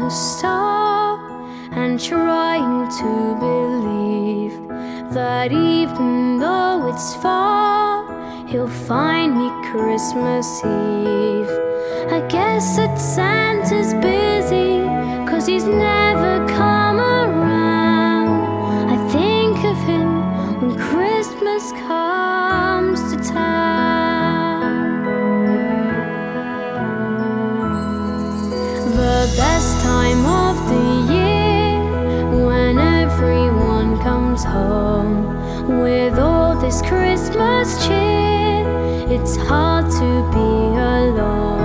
the star and trying to believe that even though it's far, he'll find me Christmas Eve. I guess that Santa's busy, 'cause he's never come around. I think of him when Christmas comes to town. The best time of the year, when everyone comes home with all this Christmas cheer. It's hard to be alone.